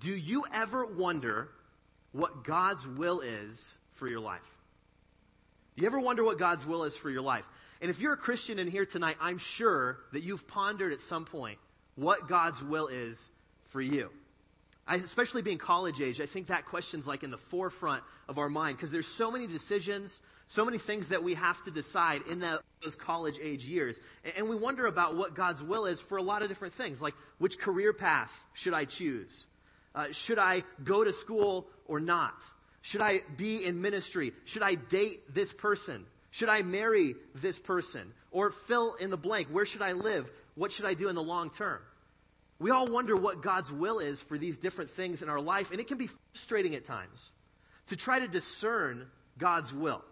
Do you ever wonder what God's will is for your life? Do you ever wonder what God's will is for your life? And if you're a Christian in here tonight, I'm sure that you've pondered at some point what God's will is for you. Especially being college age, I think that question's like in the forefront of our mind because there's so many decisions, so many things that we have to decide in those college age years. And we wonder about what God's will is for a lot of different things, like which career path should I choose? Should I go to school or not? Should I be in ministry? Should I date this person? Should I marry this person? Or fill in the blank. Where should I live? What should I do in the long term? We all wonder what God's will is for these different things in our life, and it can be frustrating at times to try to discern God's will.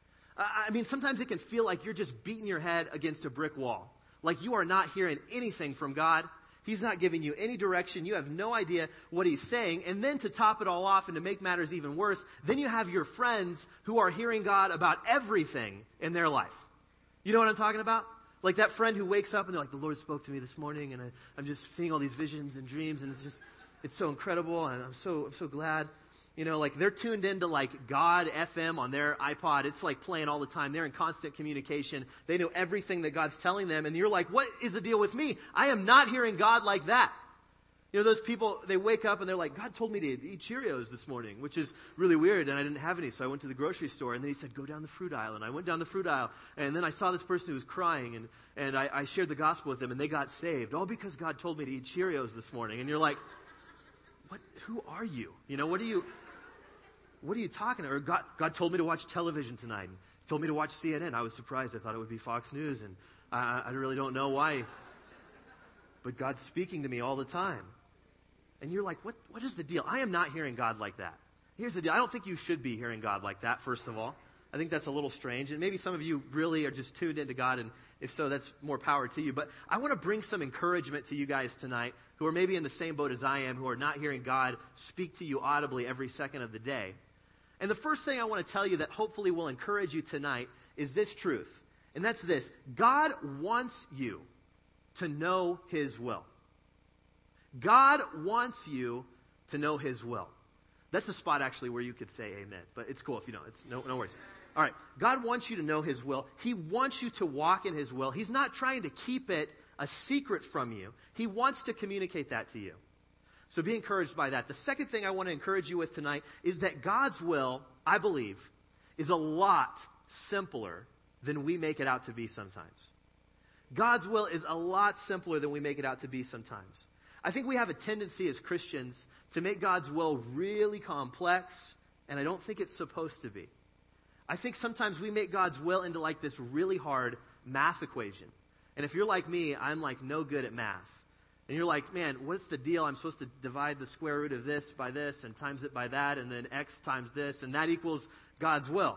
I mean, sometimes it can feel like you're just beating your head against a brick wall, like you are not hearing anything from God. He's not giving you any direction. You have no idea what he's saying. And then to top it all off and to make matters even worse, then you have your friends who are hearing God about everything in their life. You know what I'm talking about? Like that friend who wakes up and they're like, the Lord spoke to me this morning and I'm just seeing all these visions and dreams and it's so incredible and I'm so glad. You know, like they're tuned into like God FM on their iPod. It's like playing all the time. They're in constant communication. They know everything that God's telling them. And you're like, what is the deal with me? I am not hearing God like that. You know, those people, they wake up and they're like, God told me to eat Cheerios this morning, which is really weird. And I didn't have any. So I went to the grocery store and then he said, go down the fruit aisle. And I went down the fruit aisle and then I saw this person who was crying and I shared the gospel with them and they got saved. All because God told me to eat Cheerios this morning. And you're like, what? Who are you? You know, what are you talking about? Or God told me to watch television tonight. And he told me to watch CNN. I was surprised. I thought it would be Fox News. And I really don't know why. But God's speaking to me all the time. And you're like, what is the deal? I am not hearing God like that. Here's the deal. I don't think you should be hearing God like that, first of all. I think that's a little strange. And maybe some of you really are just tuned into God. And if so, that's more power to you. But I want to bring some encouragement to you guys tonight who are maybe in the same boat as I am, who are not hearing God speak to you audibly every second of the day. And the first thing I want to tell you that hopefully will encourage you tonight is this truth. And that's this. God wants you to know his will. God wants you to know his will. That's a spot actually where you could say amen. But it's cool if you don't. It's no worries. All right. God wants you to know his will. He wants you to walk in his will. He's not trying to keep it a secret from you. He wants to communicate that to you. So be encouraged by that. The second thing I want to encourage you with tonight is that God's will, I believe, is a lot simpler than we make it out to be sometimes. God's will is a lot simpler than we make it out to be sometimes. I think we have a tendency as Christians to make God's will really complex, and I don't think it's supposed to be. I think sometimes we make God's will into like this really hard math equation. And if you're like me, I'm like no good at math. And you're like, man, what's the deal? I'm supposed to divide the square root of this by this and times it by that and then x times this and that equals God's will.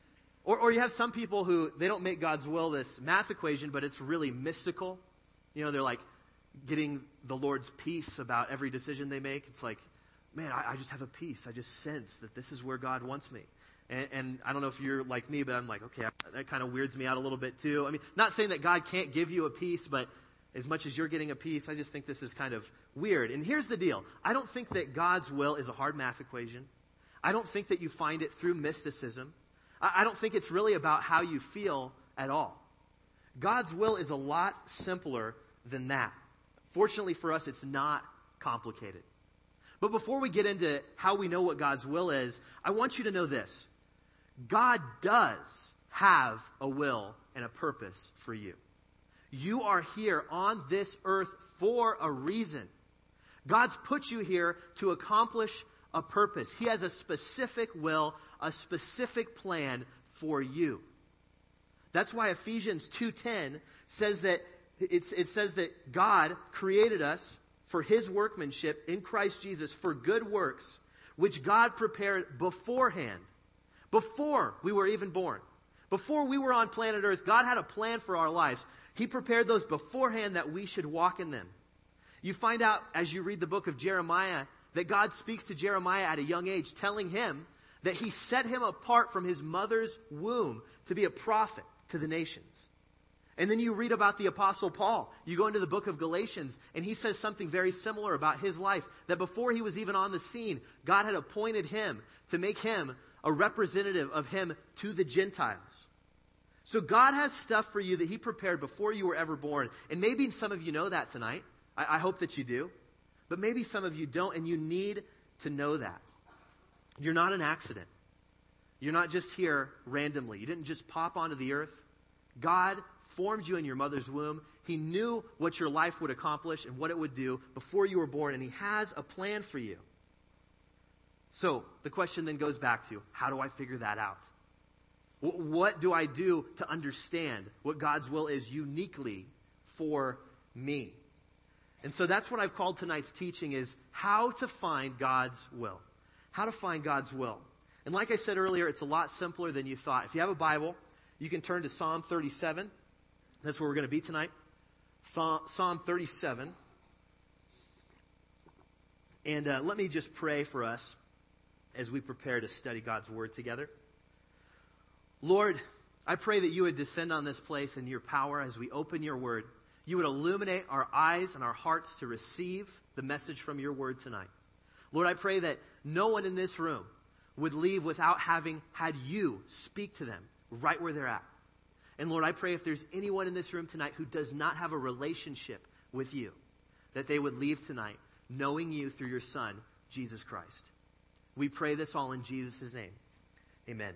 Or you have some people who, they don't make God's will this math equation, but it's really mystical. You know, they're like getting the Lord's peace about every decision they make. It's like, man, I just have a peace. I just sense that this is where God wants me. And I don't know if you're like me, but I'm like, okay, that kind of weirds me out a little bit too. I mean, not saying that God can't give you a peace, but as much as you're getting a peace, I just think this is kind of weird. And here's the deal. I don't think that God's will is a hard math equation. I don't think that you find it through mysticism. I don't think it's really about how you feel at all. God's will is a lot simpler than that. Fortunately for us, it's not complicated. But before we get into how we know what God's will is, I want you to know this. God does have a will and a purpose for you. You are here on this earth for a reason. God's put you here to accomplish a purpose. He has a specific will, a specific plan for you. That's why Ephesians 2:10 says that it says that God created us for his workmanship in Christ Jesus for good works, which God prepared beforehand, before we were even born. Before we were on planet Earth, God had a plan for our lives. He prepared those beforehand that we should walk in them. You find out as you read the book of Jeremiah that God speaks to Jeremiah at a young age, telling him that he set him apart from his mother's womb to be a prophet to the nations. And then you read about the Apostle Paul. You go into the book of Galatians, and he says something very similar about his life, that before he was even on the scene, God had appointed him to make him a representative of him to the Gentiles. So God has stuff for you that he prepared before you were ever born. And maybe some of you know that tonight. I hope that you do. But maybe some of you don't, and you need to know that. You're not an accident. You're not just here randomly. You didn't just pop onto the earth. God formed you in your mother's womb. He knew what your life would accomplish and what it would do before you were born, and he has a plan for you. So the question then goes back to, how do I figure that out? What do I do to understand what God's will is uniquely for me? And so that's what I've called tonight's teaching, is how to find God's will. How to find God's will. And like I said earlier, it's a lot simpler than you thought. If you have a Bible, you can turn to Psalm 37. That's where we're going to be tonight. Psalm 37. And let me just pray for us as we prepare to study God's Word together. Lord, I pray that you would descend on this place in your power as we open your Word. You would illuminate our eyes and our hearts to receive the message from your Word tonight. Lord, I pray that no one in this room would leave without having had you speak to them right where they're at. And Lord, I pray if there's anyone in this room tonight who does not have a relationship with you, that they would leave tonight knowing you through your Son, Jesus Christ. We pray this all in Jesus' name. Amen.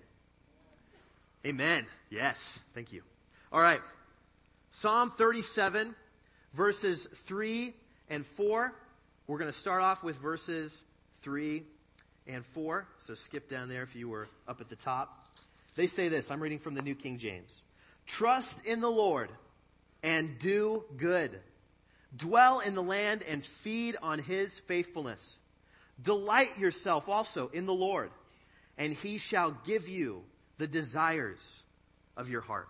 Amen. Yes. Thank you. All right. Psalm 37, verses 3 and 4. We're going to start off with verses 3 and 4. So skip down there if you were up at the top. They say this. I'm reading from the New King James. Trust in the Lord and do good. Dwell in the land and feed on his faithfulness. Delight yourself also in the Lord, and he shall give you the desires of your heart.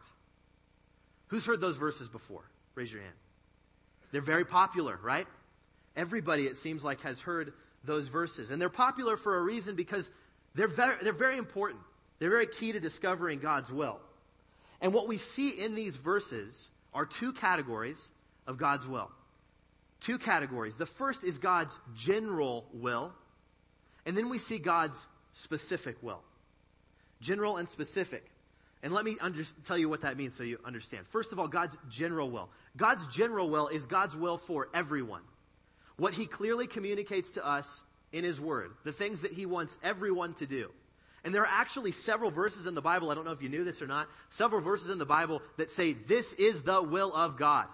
Who's heard those verses before? Raise your hand. They're very popular, right? Everybody, it seems like, has heard those verses. And they're popular for a reason, because they're very important. They're very key to discovering God's will. And what we see in these verses are two categories of God's will. Two categories. The first is God's general will, and then we see God's specific will. General and specific. And let me tell you what that means so you understand. First of all, God's general will. God's general will is God's will for everyone. What he clearly communicates to us in his word. The things that he wants everyone to do. And there are actually several verses in the Bible, I don't know if you knew this or not, several verses in the Bible that say this is the will of God.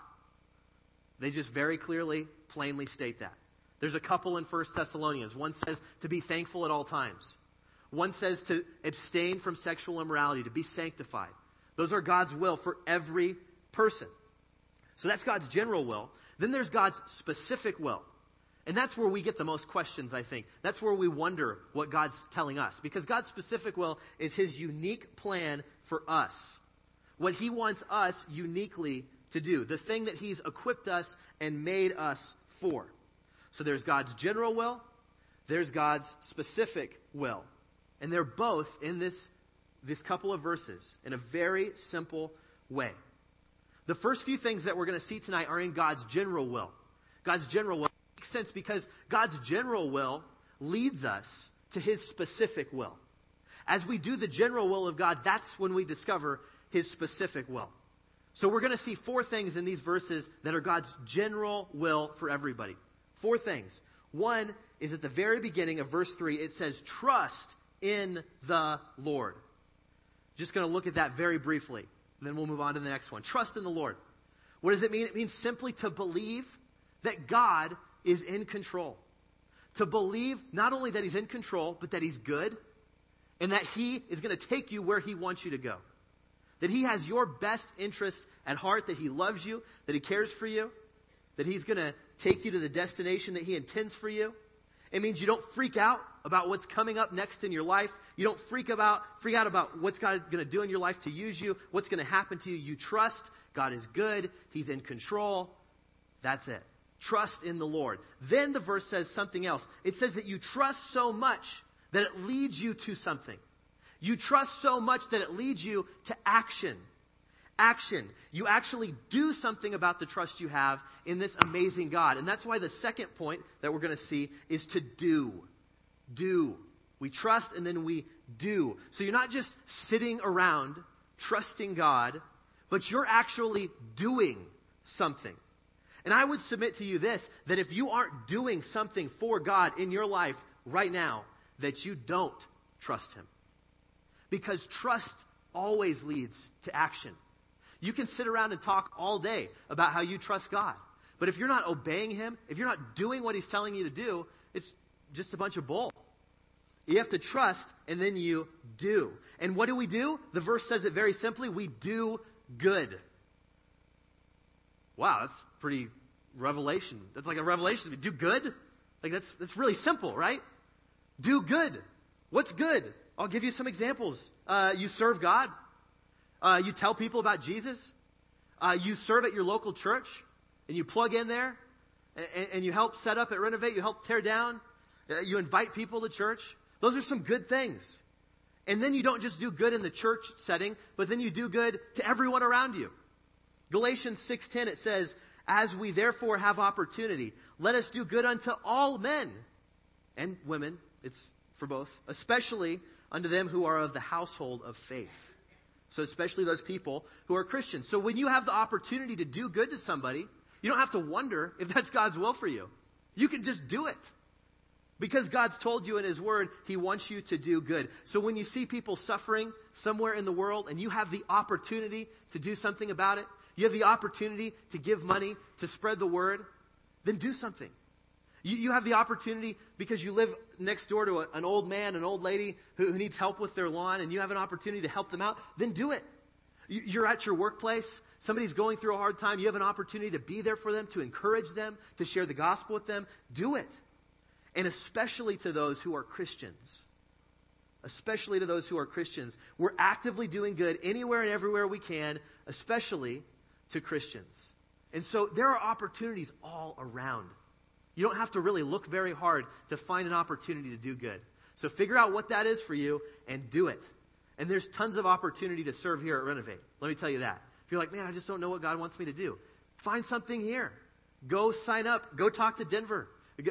They just very clearly, plainly state that. There's a couple in 1 Thessalonians. One says to be thankful at all times. One says to abstain from sexual immorality, to be sanctified. Those are God's will for every person. So that's God's general will. Then there's God's specific will. And that's where we get the most questions, I think. That's where we wonder what God's telling us. Because God's specific will is his unique plan for us. What he wants us uniquely to do. The thing that he's equipped us and made us for. So there's God's general will. There's God's specific will. And they're both in this couple of verses in a very simple way. The first few things that we're going to see tonight are in God's general will. God's general will makes sense because God's general will leads us to his specific will. As we do the general will of God, that's when we discover his specific will. So we're going to see four things in these verses that are God's general will for everybody. Four things. One is at the very beginning of verse 3. It says, trust in the Lord. Just going to look at that very briefly. And then we'll move on to the next one. Trust in the Lord. What does it mean? It means simply to believe that God is in control. To believe not only that he's in control, but that he's good. And that he is going to take you where he wants you to go. That he has your best interest at heart. That he loves you. That he cares for you. That he's going to take you to the destination that he intends for you. It means you don't freak out about what's coming up next in your life. You don't freak out about what's God going to do in your life to use you, what's going to happen to you. You trust God is good. He's in control. That's it. Trust in the Lord. Then the verse says something else. It says that you trust so much that it leads you to something. You trust so much that it leads you to action. action. You actually do something about the trust you have in this amazing God. And that's why the second point that we're going to see is to do. Do. We trust and then we do. So you're not just sitting around trusting God, but you're actually doing something. And I would submit to you this, that if you aren't doing something for God in your life right now, that you don't trust Him. Because trust always leads to action. You can sit around and talk all day about how you trust God. But if you're not obeying Him, if you're not doing what He's telling you to do, it's just a bunch of bull. You have to trust, and then you do. And what do? The verse says it very simply. We do good. Wow, that's pretty revelation. That's like a revelation. Do good? Like that's really simple, right? Do good. What's good? I'll give you some examples. You serve God. You tell people about Jesus. You serve at your local church, and you plug in there, and you help set up and renovate. You help tear down. You invite people to church. Those are some good things. And then you don't just do good in the church setting, but then you do good to everyone around you. Galatians 6:10, it says, as we therefore have opportunity, let us do good unto all men and women. It's for both, especially unto them who are of the household of faith. So especially those people who are Christians. So when you have the opportunity to do good to somebody, you don't have to wonder if that's God's will for you. You can just do it. Because God's told you in His Word, He wants you to do good. So when you see people suffering somewhere in the world and you have the opportunity to do something about it, you have the opportunity to give money, to spread the word, then do something. You have the opportunity because you live next door to an old man, an old lady who needs help with their lawn, and you have an opportunity to help them out, then do it. You're at your workplace. Somebody's going through a hard time. You have an opportunity to be there for them, to encourage them, to share the gospel with them. Do it. And especially to those who are Christians. Especially to those who are Christians. We're actively doing good anywhere and everywhere we can, especially to Christians. And so there are opportunities all around. You don't have to really look very hard to find an opportunity to do good. So figure out what that is for you and do it. And there's tons of opportunity to serve here at Renovate. Let me tell you that. If you're like, man, I just don't know what God wants me to do. Find something here. Go sign up. Go talk to Denver.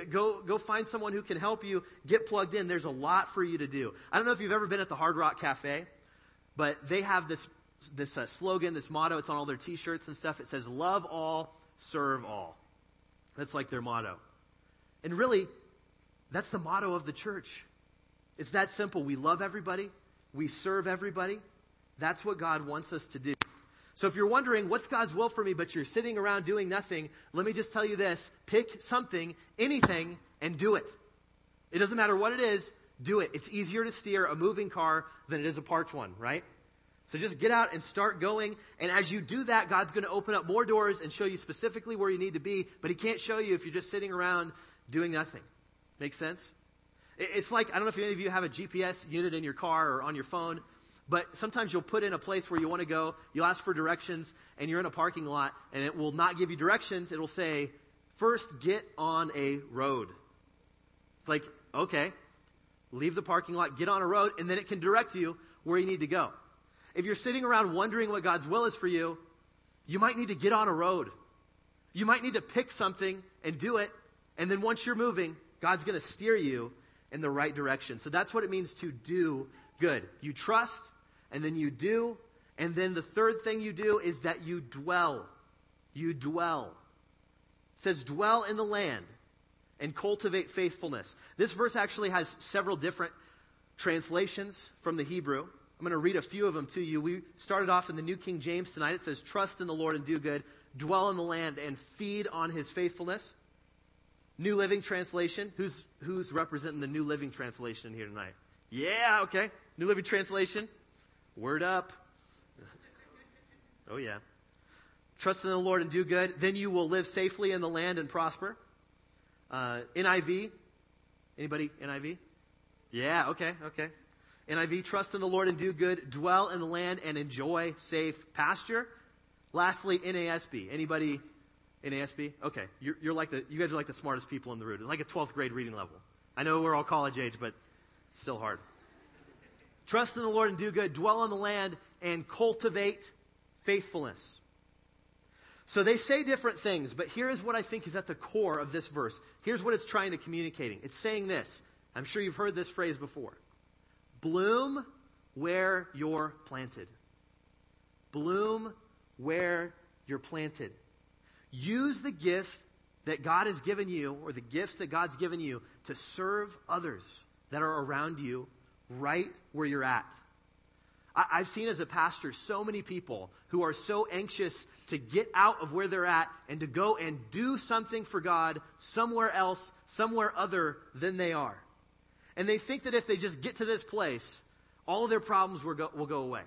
Go find someone who can help you get plugged in. There's a lot for you to do. I don't know if you've ever been at the Hard Rock Cafe, but they have this slogan, this motto. It's on all their T-shirts and stuff. It says, love all, serve all. That's like their motto. And really, that's the motto of the church. It's that simple. We love everybody. We serve everybody. That's what God wants us to do. So if you're wondering, what's God's will for me, but you're sitting around doing nothing, let me just tell you this. Pick something, anything, and do it. It doesn't matter what it is, do it. It's easier to steer a moving car than it is a parked one, right? So just get out and start going. And as you do that, God's going to open up more doors and show you specifically where you need to be. But He can't show you if you're just sitting around doing nothing. Make sense? It's like, I don't know if any of you have a GPS unit in your car or on your phone. But sometimes you'll put in a place where you want to go, you'll ask for directions, and you're in a parking lot, and it will not give you directions. It'll say, first get on a road. It's like, okay, leave the parking lot, get on a road, and then it can direct you where you need to go. If you're sitting around wondering what God's will is for you, you might need to get on a road. You might need to pick something and do it, and then once you're moving, God's going to steer you in the right direction. So that's what it means to do good. You trust, and then you do. And then the third thing you do is that you dwell. You dwell. It says, dwell in the land and cultivate faithfulness. This verse actually has several different translations from the Hebrew. I'm going to read a few of them to you. We started off in the New King James tonight. It says, trust in the Lord and do good. Dwell in the land and feed on His faithfulness. New Living Translation. Who's representing the New Living Translation here tonight? Yeah, okay. New Living Translation. Word up. Oh, yeah. Trust in the Lord and do good. Then you will live safely in the land and prosper. NIV. Anybody NIV? Yeah, okay. NIV, trust in the Lord and do good. Dwell in the land and enjoy safe pasture. Lastly, NASB. Anybody NASB? Okay. You guys are like the smartest people in the room. It's like a 12th grade reading level. I know we're all college age, but still hard. Trust in the Lord and do good. Dwell on the land and cultivate faithfulness. So they say different things, but here is what I think is at the core of this verse. Here's what it's trying to communicate. It's saying this. I'm sure you've heard this phrase before. Bloom where you're planted. Bloom where you're planted. Use the gift that God has given you, or the gifts that God's given you, to serve others that are around you right where you're at. I've seen as a pastor so many people who are so anxious to get out of where they're at and to go and do something for God somewhere else, somewhere other than they are. And they think that if they just get to this place, all of their problems will go away.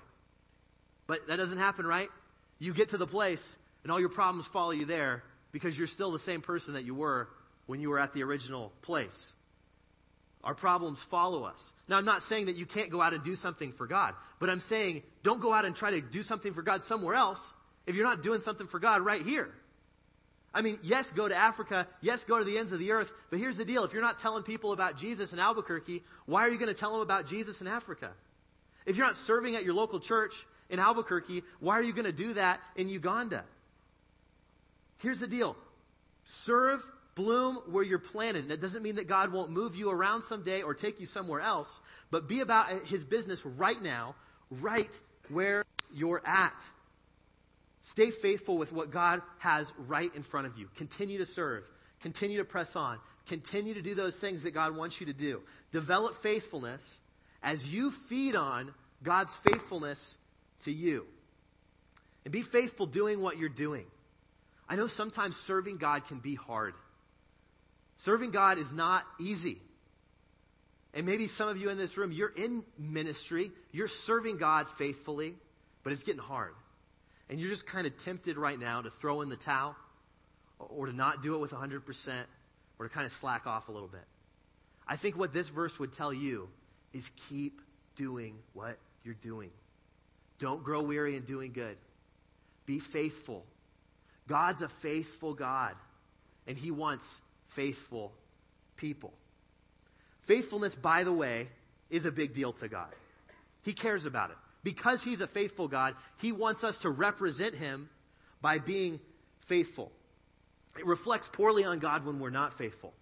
But that doesn't happen, right? You get to the place and all your problems follow you there because you're still the same person that you were when you were at the original place. Our problems follow us. Now, I'm not saying that you can't go out and do something for God, but I'm saying don't go out and try to do something for God somewhere else if you're not doing something for God right here. I mean, yes, go to Africa. Yes, go to the ends of the earth. But here's the deal. If you're not telling people about Jesus in Albuquerque, why are you going to tell them about Jesus in Africa? If you're not serving at your local church in Albuquerque, why are you going to do that in Uganda? Here's the deal. Serve, bloom where you're planted. That doesn't mean that God won't move you around someday or take you somewhere else, but be about his business right now, right where you're at. Stay faithful with what God has right in front of you. Continue to serve. Continue to press on. Continue to do those things that God wants you to do. Develop faithfulness as you feed on God's faithfulness to you. And be faithful doing what you're doing. I know sometimes serving God can be hard. Serving God is not easy. And maybe some of you in this room, you're in ministry, you're serving God faithfully, but it's getting hard. And you're just kind of tempted right now to throw in the towel or to not do it with 100% or to kind of slack off a little bit. I think what this verse would tell you is keep doing what you're doing. Don't grow weary in doing good. Be faithful. God's a faithful God, and he wants faithful people. Faithfulness, by the way, is a big deal to God. He cares about it. Because he's a faithful God, he wants us to represent him by being faithful. It reflects poorly on God when we're not faithful.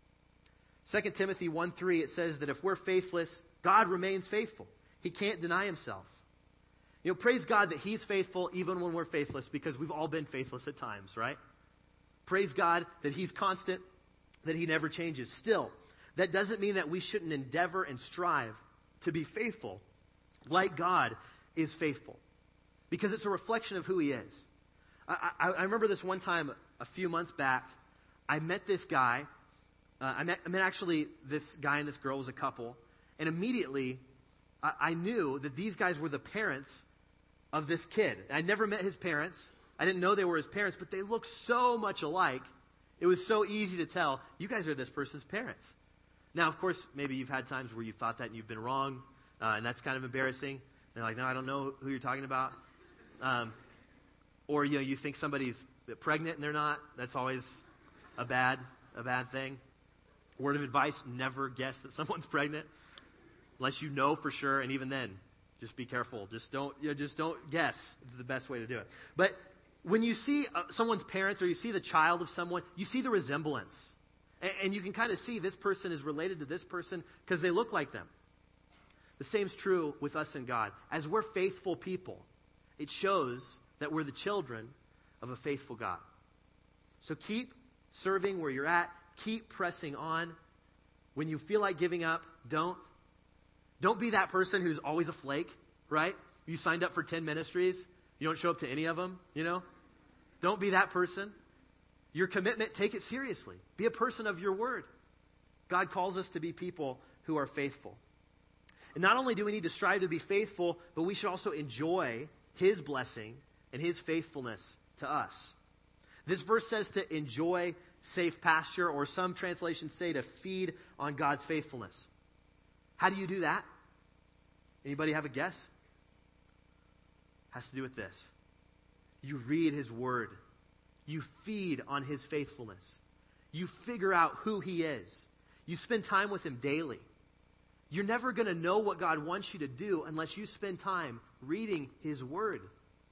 2 Timothy 1:3, it says that if we're faithless, God remains faithful. He can't deny himself. You know, praise God that he's faithful even when we're faithless, because we've all been faithless at times, right? Praise God that he's constant, that he never changes. Still, that doesn't mean that we shouldn't endeavor and strive to be faithful like God is faithful, because it's a reflection of who he is. I remember this one time a few months back. I met this guy. I met actually this guy and this girl was a couple, and immediately I knew that these guys were the parents of this kid. I never met his parents. I didn't know they were his parents, but they looked so much alike. It was so easy to tell, you guys are this person's parents. Now, of course, maybe you've had times where you thought that and you've been wrong, and that's kind of embarrassing. And they're like, no, I don't know who you're talking about. Or, you know, you think somebody's pregnant and they're not. That's always a bad thing. Word of advice, never guess that someone's pregnant unless you know for sure, and even then, just be careful. Just don't guess. It's the best way to do it. But when you see someone's parents or you see the child of someone, you see the resemblance. And you can kind of see this person is related to this person because they look like them. The same's true with us and God. As we're faithful people, it shows that we're the children of a faithful God. So keep serving where you're at. Keep pressing on. When you feel like giving up, don't be that person who's always a flake, right? You signed up for 10 ministries. You don't show up to any of them, you know? Don't be that person. Your commitment, take it seriously. Be a person of your word. God calls us to be people who are faithful. And not only do we need to strive to be faithful, but we should also enjoy his blessing and his faithfulness to us. This verse says to enjoy safe pasture, or some translations say to feed on God's faithfulness. How do you do that? Anybody have a guess? Has to do with this. You read his word. You feed on his faithfulness. You figure out who he is. You spend time with him daily. You're never going to know what God wants you to do unless you spend time reading his word.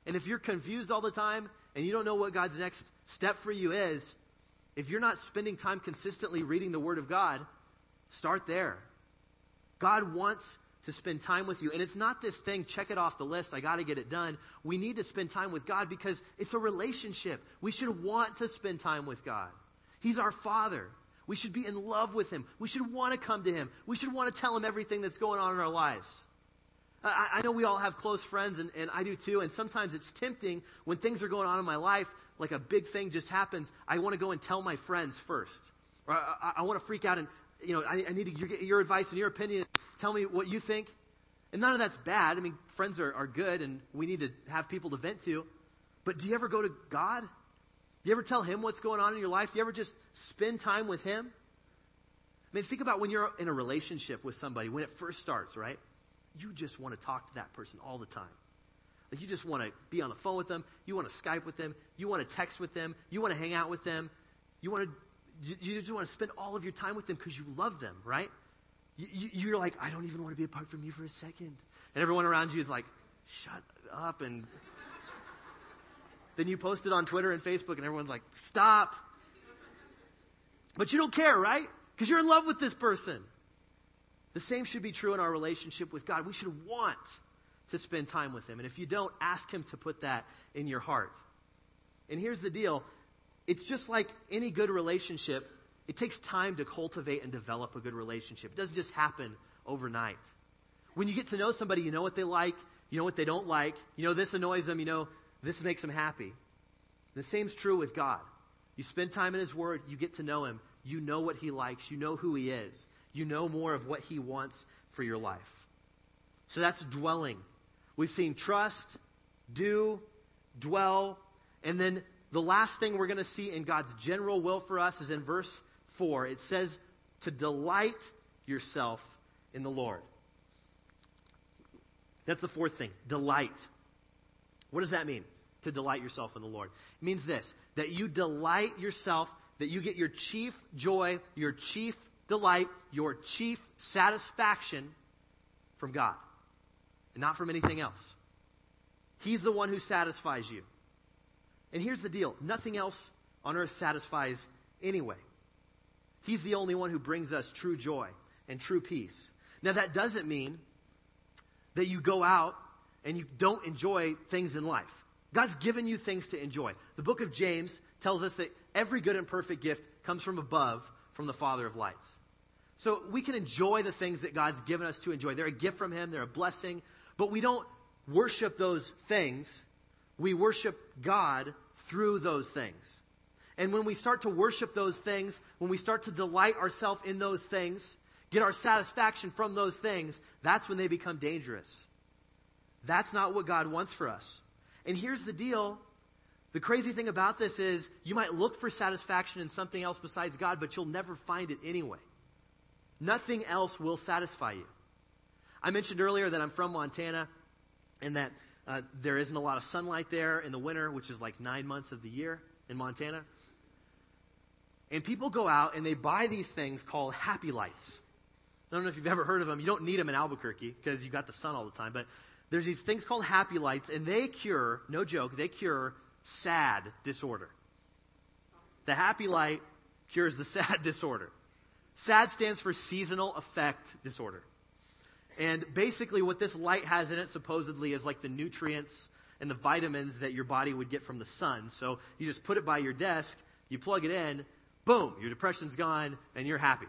And if you're confused all the time and you don't know what God's next step for you is, if you're not spending time consistently reading the Word of God, start there. God wants to spend time with you. And it's not this thing, check it off the list, I got to get it done. We need to spend time with God because it's a relationship. We should want to spend time with God. He's our Father. We should be in love with Him. We should want to come to Him. We should want to tell Him everything that's going on in our lives. I know we all have close friends, and I do too, and sometimes it's tempting when things are going on in my life, like a big thing just happens, I want to go and tell my friends first. Or I want to freak out and, I need to get your advice and your opinion. Tell me what you think. And none of that's bad. I mean, friends are good, and we need to have people to vent to. But do you ever go to God? Do you ever tell Him what's going on in your life? Do you ever just spend time with Him? I mean, think about when you're in a relationship with somebody, when it first starts, right? You just want to talk to that person all the time. Like you just want to be on the phone with them. You want to Skype with them. You want to text with them. You want to hang out with them. You just want to spend all of your time with them because you love them, right? You're like, I don't even want to be apart from you for a second. And everyone around you is like, shut up. And then you post it on Twitter and Facebook and everyone's like, stop. But you don't care, right? Because you're in love with this person. The same should be true in our relationship with God. We should want to spend time with Him. And if you don't, ask Him to put that in your heart. And here's the deal. It's just like any good relationship. It takes time to cultivate and develop a good relationship. It doesn't just happen overnight. When you get to know somebody, you know what they like, you know what they don't like, you know this annoys them, you know this makes them happy. The same's true with God. You spend time in His Word, you get to know Him, you know what He likes, you know who He is, you know more of what He wants for your life. So that's dwelling. We've seen trust, do, dwell, and then the last thing we're going to see in God's general will for us is in verse 4. It says to delight yourself in the Lord. That's the fourth thing, delight. What does that mean, to delight yourself in the Lord? It means this, that you delight yourself, that you get your chief joy, your chief delight, your chief satisfaction from God, and not from anything else. He's the one who satisfies you. And here's the deal, nothing else on earth satisfies anyway. He's the only one who brings us true joy and true peace. Now that doesn't mean that you go out and you don't enjoy things in life. God's given you things to enjoy. The book of James tells us that every good and perfect gift comes from above, from the Father of lights. So we can enjoy the things that God's given us to enjoy. They're a gift from Him, they're a blessing, but we don't worship those things. We worship God through those things. And when we start to worship those things, when we start to delight ourselves in those things, get our satisfaction from those things, that's when they become dangerous. That's not what God wants for us. And here's the deal. The crazy thing about this is you might look for satisfaction in something else besides God, but you'll never find it anyway. Nothing else will satisfy you. I mentioned earlier that I'm from Montana and that there isn't a lot of sunlight there in the winter, which is like 9 months of the year in Montana. And people go out and they buy these things called happy lights. I don't know if you've ever heard of them. You don't need them in Albuquerque because you've got the sun all the time. But there's these things called happy lights, and they cure, no joke, they cure sad disorder. The happy light cures the sad disorder. SAD stands for seasonal affect disorder. And basically what this light has in it supposedly is like the nutrients and the vitamins that your body would get from the sun. So you just put it by your desk, you plug it in, boom, your depression's gone, and you're happy.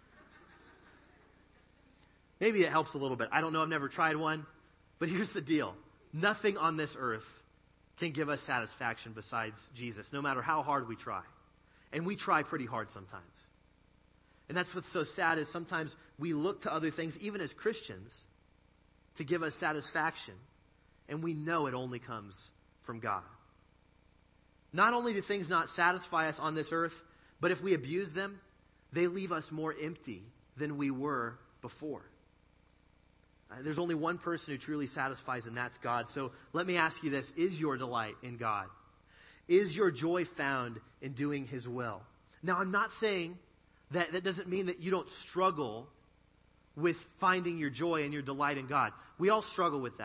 Maybe it helps a little bit. I don't know, I've never tried one. But here's the deal. Nothing on this earth can give us satisfaction besides Jesus, no matter how hard we try. And we try pretty hard sometimes. And that's what's so sad is sometimes we look to other things, even as Christians, to give us satisfaction. And we know it only comes from God. Not only do things not satisfy us on this earth, but if we abuse them, they leave us more empty than we were before. There's only one person who truly satisfies, and that's God. So let me ask you this. Is your delight in God? Is your joy found in doing His will? Now, I'm not saying that doesn't mean that you don't struggle with finding your joy and your delight in God. We all struggle with that.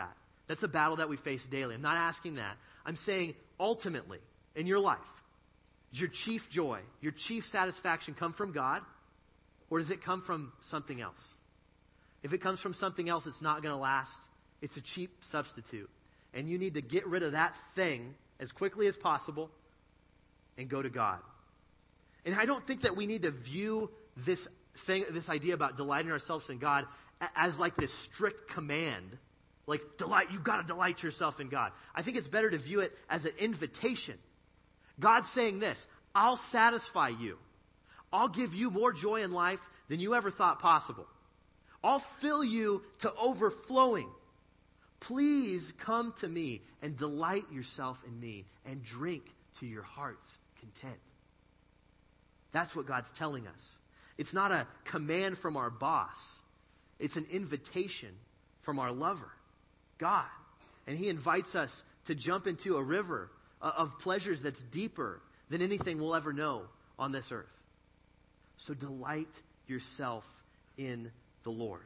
That's a battle that we face daily. I'm not asking that. I'm saying ultimately, in your life, does your chief joy, your chief satisfaction come from God, or does it come from something else? If it comes from something else, it's not going to last. It's a cheap substitute. And you need to get rid of that thing as quickly as possible and go to God. And I don't think that we need to view this idea about delighting ourselves in God as like this strict command. Like, you've got to delight yourself in God. I think it's better to view it as an invitation. God's saying this: I'll satisfy you. I'll give you more joy in life than you ever thought possible. I'll fill you to overflowing. Please come to me and delight yourself in me and drink to your heart's content. That's what God's telling us. It's not a command from our boss. It's an invitation from our lover, God. And He invites us to jump into a river of pleasures that's deeper than anything we'll ever know on this earth. So delight yourself in the Lord.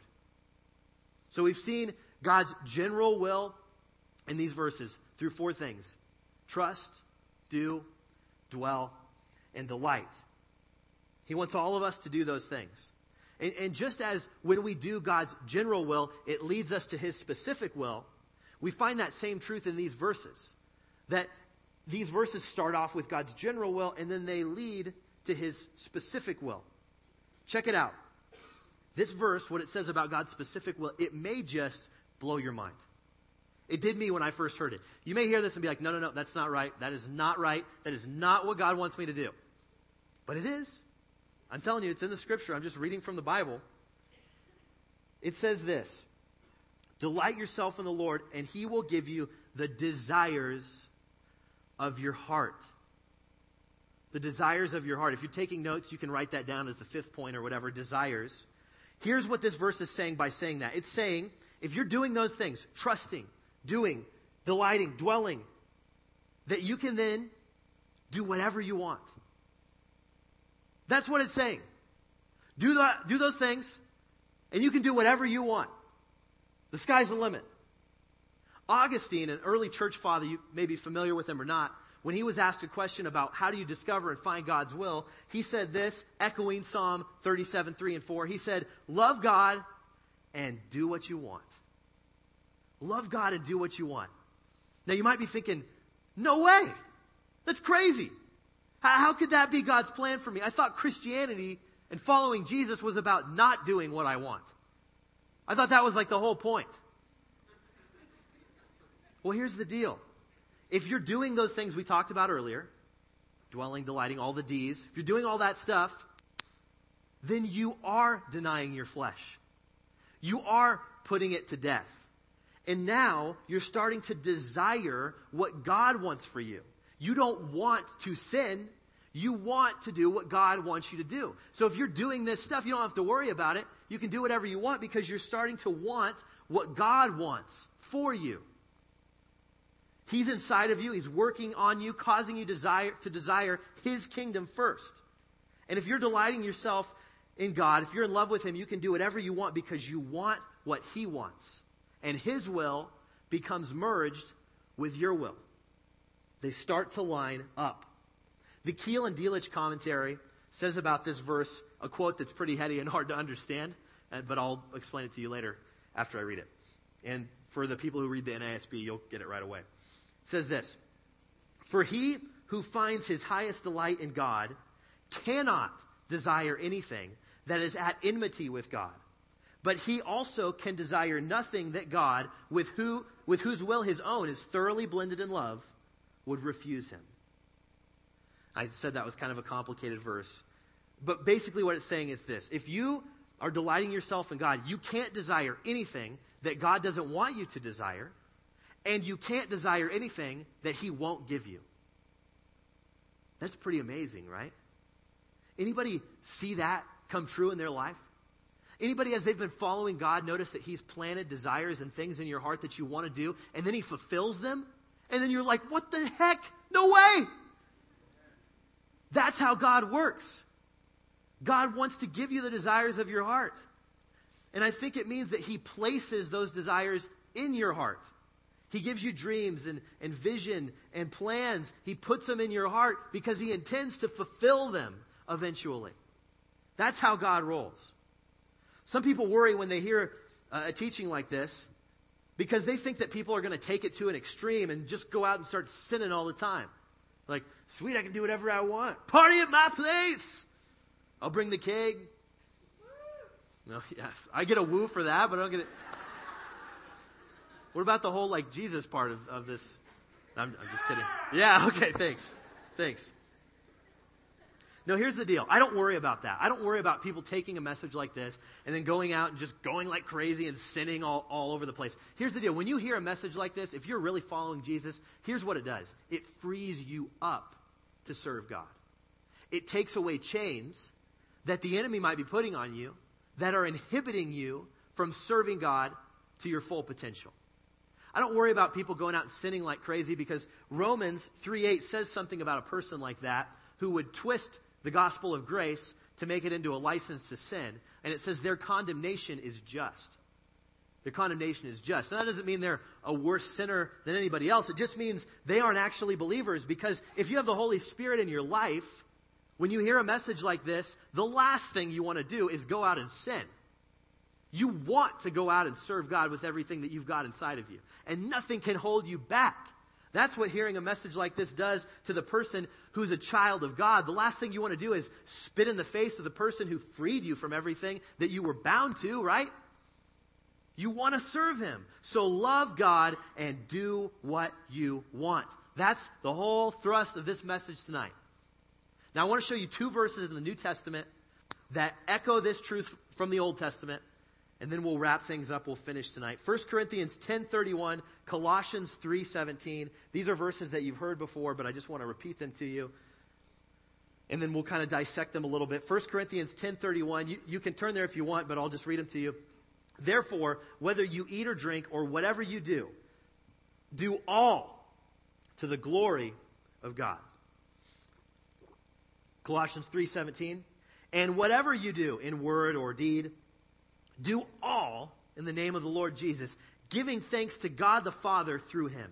So we've seen God's general will in these verses through 4 things: trust, do, dwell, and delight. He wants all of us to do those things. And just as when we do God's general will, it leads us to His specific will, we find that same truth in these verses. That these verses start off with God's general will, and then they lead to His specific will. Check it out. This verse, what it says about God's specific will, it may just blow your mind. It did me when I first heard it. You may hear this and be like, no, that's not right. That is not right. That is not what God wants me to do. But it is. I'm telling you, it's in the Scripture. I'm just reading from the Bible. It says this: delight yourself in the Lord, and He will give you the desires of your heart. The desires of your heart. If you're taking notes, you can write that down as the 5th point or whatever, desires. Here's what this verse is saying by saying that. It's saying, if you're doing those things, trusting, doing, delighting, dwelling, that you can then do whatever you want. That's what it's saying. Do those things, and you can do whatever you want. The sky's the limit. Augustine, an early church father, you may be familiar with him or not, when he was asked a question about how do you discover and find God's will, he said this, echoing Psalm 37, 3 and 4. He said, love God and do what you want. Love God and do what you want. Now you might be thinking, no way. That's crazy. How could that be God's plan for me? I thought Christianity and following Jesus was about not doing what I want. I thought that was like the whole point. Well, here's the deal. If you're doing those things we talked about earlier, dwelling, delighting, all the D's, if you're doing all that stuff, then you are denying your flesh. You are putting it to death. And now you're starting to desire what God wants for you. You don't want to sin. You want to do what God wants you to do. So if you're doing this stuff, you don't have to worry about it. You can do whatever you want because you're starting to want what God wants for you. He's inside of you. He's working on you, causing you to desire His kingdom first. And if you're delighting yourself in God, if you're in love with Him, you can do whatever you want because you want what He wants. And His will becomes merged with your will. They start to line up. The Keel and Delitzsch commentary says about this verse a quote that's pretty heady and hard to understand, but I'll explain it to you later after I read it. And for the people who read the NASB, you'll get it right away. It says this: for he who finds his highest delight in God cannot desire anything that is at enmity with God. But he also can desire nothing that God, with whose will his own is thoroughly blended in love, would refuse him. I said that was kind of a complicated verse. But basically what it's saying is this: if you are delighting yourself in God, you can't desire anything that God doesn't want you to desire. And you can't desire anything that He won't give you. That's pretty amazing, right? Anybody see that come true in their life? Anybody, as they've been following God, notice that He's planted desires and things in your heart that you want to do, and then He fulfills them? And then you're like, what the heck? No way! That's how God works. God wants to give you the desires of your heart. And I think it means that He places those desires in your heart. He gives you dreams and vision and plans. He puts them in your heart because He intends to fulfill them eventually. That's how God rolls. Some people worry when they hear a teaching like this because they think that people are going to take it to an extreme and just go out and start sinning all the time. Like, sweet, I can do whatever I want. Party at my place. I'll bring the keg. No, yeah, I get a woo for that, but I don't get it. What about the whole, like, Jesus part of this? I'm just kidding. Yeah, okay, thanks. No, here's the deal. I don't worry about that. I don't worry about people taking a message like this and then going out and just going like crazy and sinning all over the place. Here's the deal. When you hear a message like this, if you're really following Jesus, here's what it does. It frees you up to serve God. It takes away chains that the enemy might be putting on you that are inhibiting you from serving God to your full potential. I don't worry about people going out and sinning like crazy because Romans 3:8 says something about a person like that who would twist the gospel of grace to make it into a license to sin. And it says their condemnation is just. Their condemnation is just. And that doesn't mean they're a worse sinner than anybody else. It just means they aren't actually believers, because if you have the Holy Spirit in your life, when you hear a message like this, the last thing you want to do is go out and sin. You want to go out and serve God with everything that you've got inside of you. And nothing can hold you back. That's what hearing a message like this does to the person who's a child of God. The last thing you want to do is spit in the face of the person who freed you from everything that you were bound to, right? You want to serve Him. So love God and do what you want. That's the whole thrust of this message tonight. Now I want to show you two verses in the New Testament that echo this truth from the Old Testament. And then we'll wrap things up. We'll finish tonight. 1 Corinthians 10:31, Colossians 3:17. These are verses that you've heard before, but I just want to repeat them to you. And then we'll kind of dissect them a little bit. 1 Corinthians 10:31. You can turn there if you want, but I'll just read them to you. Therefore, whether you eat or drink or whatever you do, do all to the glory of God. Colossians 3:17. And whatever you do in word or deed, do all in the name of the Lord Jesus, giving thanks to God the Father through Him.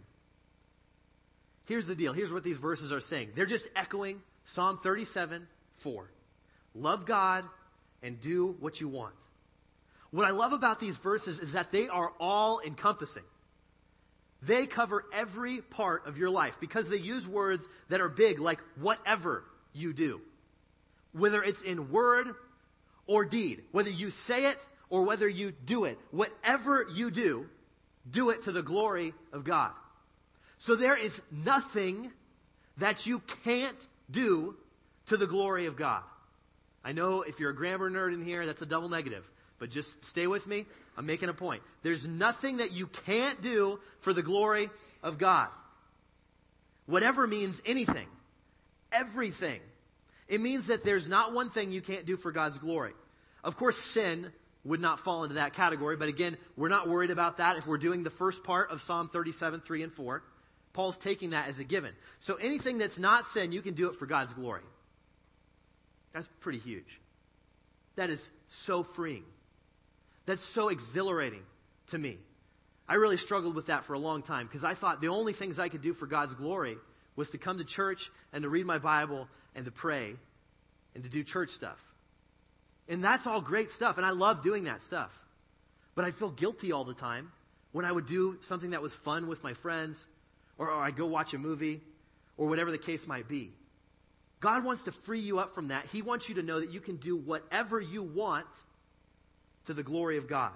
Here's the deal. Here's what these verses are saying. They're just echoing Psalm 37:4. Love God and do what you want. What I love about these verses is that they are all encompassing. They cover every part of your life because they use words that are big, like whatever you do. Whether it's in word or deed. Whether you say it or whether you do it. Whatever you do, do it to the glory of God. So there is nothing that you can't do to the glory of God. I know if you're a grammar nerd in here, that's a double negative. But just stay with me. I'm making a point. There's nothing that you can't do for the glory of God. Whatever means anything. Everything. It means that there's not one thing you can't do for God's glory. Of course, sin would not fall into that category. But again, we're not worried about that if we're doing the first part of Psalm 37:3 and 4. Paul's taking that as a given. So anything that's not sin, you can do it for God's glory. That's pretty huge. That is so freeing. That's so exhilarating to me. I really struggled with that for a long time because I thought the only things I could do for God's glory was to come to church and to read my Bible and to pray and to do church stuff. And that's all great stuff, and I love doing that stuff. But I feel guilty all the time when I would do something that was fun with my friends, or I'd go watch a movie, or whatever the case might be. God wants to free you up from that. He wants you to know that you can do whatever you want to the glory of God.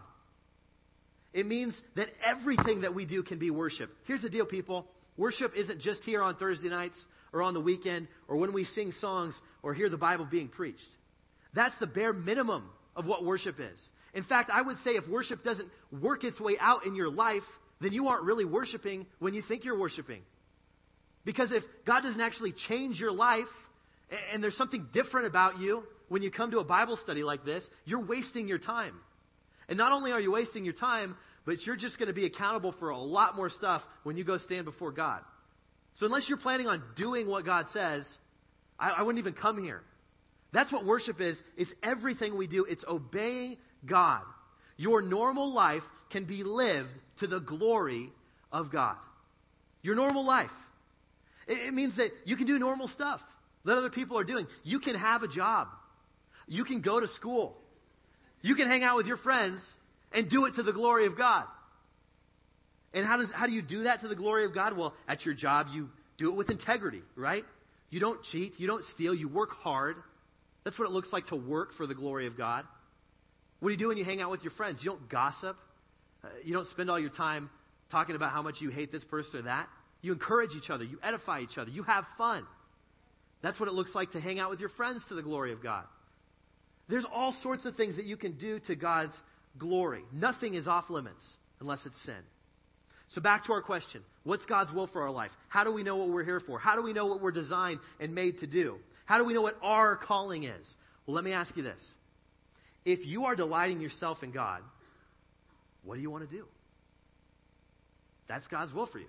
It means that everything that we do can be worship. Here's the deal, people. Worship isn't just here on Thursday nights, or on the weekend, or when we sing songs, or hear the Bible being preached. That's the bare minimum of what worship is. In fact, I would say if worship doesn't work its way out in your life, then you aren't really worshiping when you think you're worshiping. Because if God doesn't actually change your life, and there's something different about you when you come to a Bible study like this, you're wasting your time. And not only are you wasting your time, but you're just going to be accountable for a lot more stuff when you go stand before God. So unless you're planning on doing what God says, I wouldn't even come here. That's what worship is. It's everything we do. It's obeying God. Your normal life can be lived to the glory of God. Your normal life. It means that you can do normal stuff that other people are doing. You can have a job. You can go to school. You can hang out with your friends and do it to the glory of God. And how do you do that to the glory of God? Well, at your job, you do it with integrity, right? You don't cheat. You don't steal. You work hard. That's what it looks like to work for the glory of God. What do you do when you hang out with your friends? You don't gossip. You don't spend all your time talking about how much you hate this person or that. You encourage each other. You edify each other. You have fun. That's what it looks like to hang out with your friends to the glory of God. There's all sorts of things that you can do to God's glory. Nothing is off limits unless it's sin. So back to our question. What's God's will for our life? How do we know what we're here for? How do we know what we're designed and made to do? How do we know what our calling is? Well, let me ask you this. If you are delighting yourself in God, what do you want to do? That's God's will for you.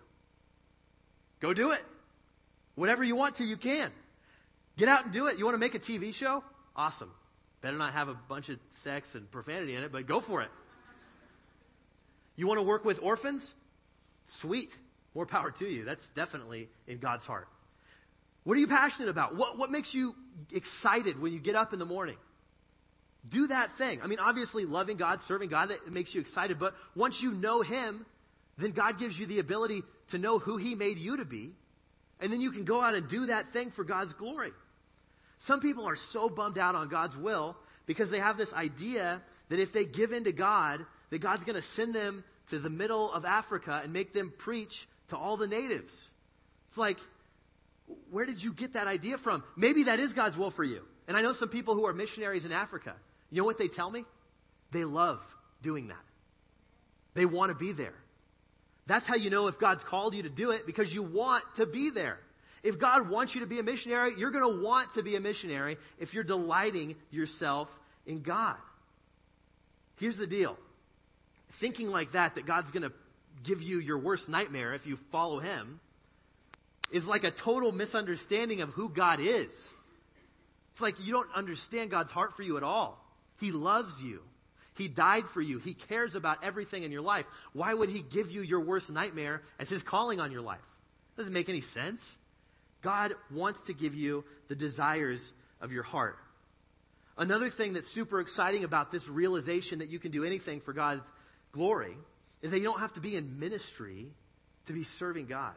Go do it. Whatever you want to, you can. Get out and do it. You want to make a TV show? Awesome. Better not have a bunch of sex and profanity in it, but go for it. You want to work with orphans? Sweet. More power to you. That's definitely in God's heart. What are you passionate about? What makes you excited when you get up in the morning? Do that thing. I mean, obviously, loving God, serving God, that makes you excited. But once you know Him, then God gives you the ability to know who He made you to be. And then you can go out and do that thing for God's glory. Some people are so bummed out on God's will because they have this idea that if they give in to God, that God's going to send them to the middle of Africa and make them preach to all the natives. It's like, where did you get that idea from? Maybe that is God's will for you. And I know some people who are missionaries in Africa. You know what they tell me? They love doing that. They want to be there. That's how you know if God's called you to do it, because you want to be there. If God wants you to be a missionary, you're going to want to be a missionary if you're delighting yourself in God. Here's the deal. Thinking like that God's going to give you your worst nightmare if you follow Him, is like a total misunderstanding of who God is. It's like you don't understand God's heart for you at all. He loves you. He died for you. He cares about everything in your life. Why would He give you your worst nightmare as His calling on your life? Doesn't make any sense. God wants to give you the desires of your heart. Another thing that's super exciting about this realization that you can do anything for God's glory is that you don't have to be in ministry to be serving God.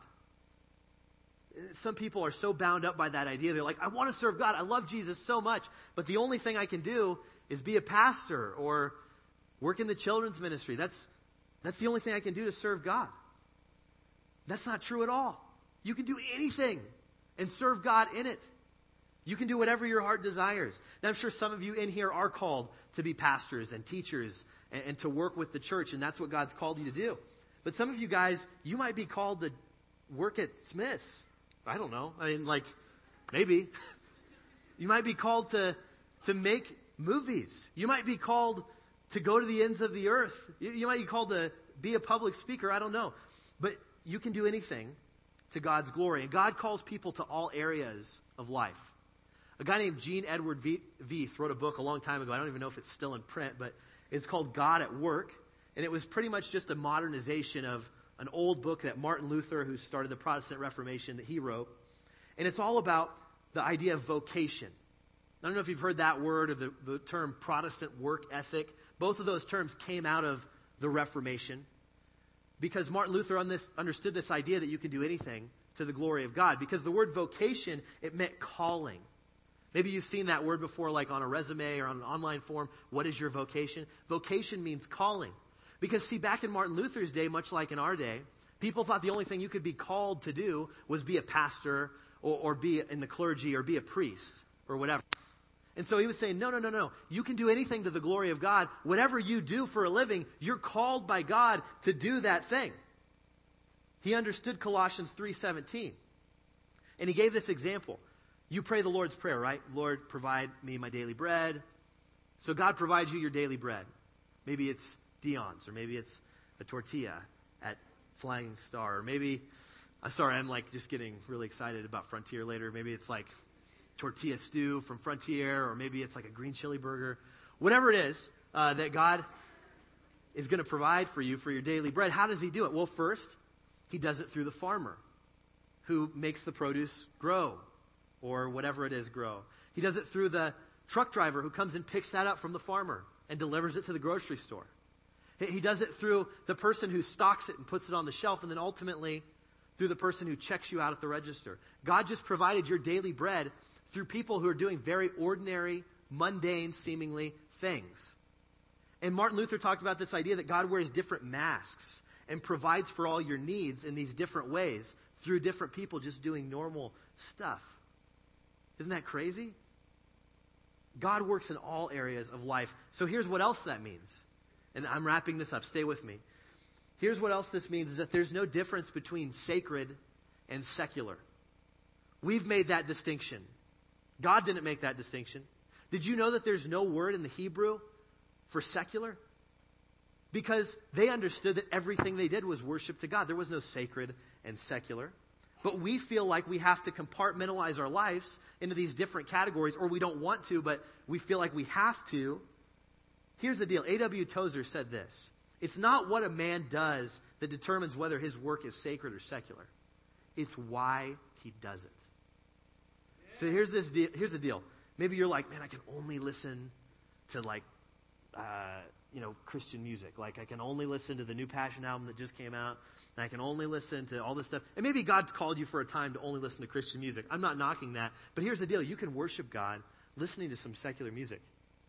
Some people are so bound up by that idea. They're like, I want to serve God. I love Jesus so much. But the only thing I can do is be a pastor or work in the children's ministry. That's the only thing I can do to serve God. That's not true at all. You can do anything and serve God in it. You can do whatever your heart desires. Now, I'm sure some of you in here are called to be pastors and teachers and to work with the church, and that's what God's called you to do. But some of you guys, you might be called to work at Smith's. I don't know. I mean, like, maybe. You might be called to make movies. You might be called to go to the ends of the earth. You might be called to be a public speaker. I don't know. But you can do anything to God's glory. And God calls people to all areas of life. A guy named Gene Edward Veith wrote a book a long time ago. I don't even know if it's still in print, but it's called God at Work. And it was pretty much just a modernization of an old book that Martin Luther, who started the Protestant Reformation, that he wrote. And it's all about the idea of vocation. I don't know if you've heard that word or the term Protestant work ethic. Both of those terms came out of the Reformation because Martin Luther understood this idea that you can do anything to the glory of God. Because the word vocation, it meant calling. Maybe you've seen that word before, like on a resume or on an online form. What is your vocation? Vocation means calling. Because, see, back in Martin Luther's day, much like in our day, people thought the only thing you could be called to do was be a pastor or be in the clergy or be a priest or whatever. And so he was saying, no. You can do anything to the glory of God. Whatever you do for a living, you're called by God to do that thing. He understood Colossians 3:17. And he gave this example. You pray the Lord's Prayer, right? Lord, provide me my daily bread. So God provides you your daily bread. Maybe it's Dion's, or maybe it's a tortilla at Flying Star, or maybe, I'm like just getting really excited about Frontier later. Maybe it's like tortilla stew from Frontier, or maybe it's like a green chili burger. Whatever it is that God is going to provide for you for your daily bread, how does He do it? Well, first, He does it through the farmer who makes the produce grow, or whatever it is grow. He does it through the truck driver who comes and picks that up from the farmer and delivers it to the grocery store. He does it through the person who stocks it and puts it on the shelf, and then ultimately through the person who checks you out at the register. God just provided your daily bread through people who are doing very ordinary, mundane, seemingly things. And Martin Luther talked about this idea that God wears different masks and provides for all your needs in these different ways through different people just doing normal stuff. Isn't that crazy? God works in all areas of life. So here's what else that means. And I'm wrapping this up. Stay with me. Here's what else this means, is that there's no difference between sacred and secular. We've made that distinction. God didn't make that distinction. Did you know that there's no word in the Hebrew for secular? Because they understood that everything they did was worship to God. There was no sacred and secular. But we feel like we have to compartmentalize our lives into these different categories, or we don't want to, but we feel like we have to. Here's the deal. A.W. Tozer said this: it's not what a man does that determines whether his work is sacred or secular. It's why he does it. So here's the deal. Maybe you're like, man, I can only listen to Christian music. Like I can only listen to the new Passion album that just came out. And I can only listen to all this stuff. And maybe God's called you for a time to only listen to Christian music. I'm not knocking that. But here's the deal. You can worship God listening to some secular music.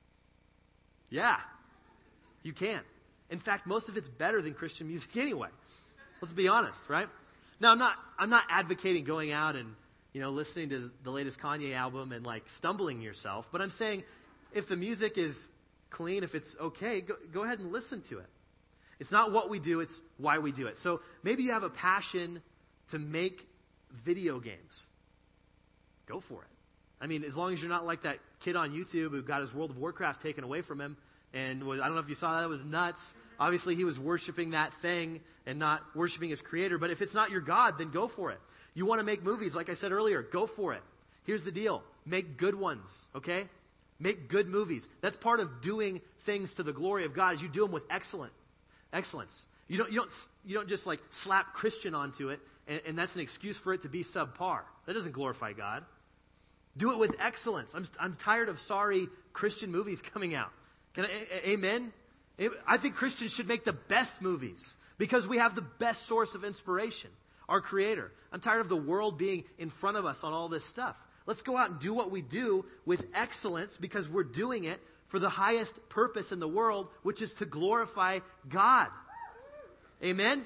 Yeah, you can. In fact, most of it's better than Christian music anyway. Let's be honest, right? Now, I'm not advocating going out and, listening to the latest Kanye album and stumbling yourself. But I'm saying if the music is clean, if it's okay, go ahead and listen to it. It's not what we do, it's why we do it. So maybe you have a passion to make video games. Go for it. I mean, as long as you're not like that kid on YouTube who got his World of Warcraft taken away from him. And I don't know if you saw that, it was nuts. Obviously, he was worshiping that thing and not worshiping his creator. But if it's not your God, then go for it. You want to make movies, like I said earlier, go for it. Here's the deal. Make good ones, okay? Make good movies. That's part of doing things to the glory of God, is you do them with excellence. You don't just slap Christian onto it, and that's an excuse for it to be subpar. That doesn't glorify God. Do it with excellence. I'm tired of sorry Christian movies coming out. Amen? I think Christians should make the best movies because we have the best source of inspiration, our Creator. I'm tired of the world being in front of us on all this stuff. Let's go out and do what we do with excellence because we're doing it for the highest purpose in the world, which is to glorify God. Amen?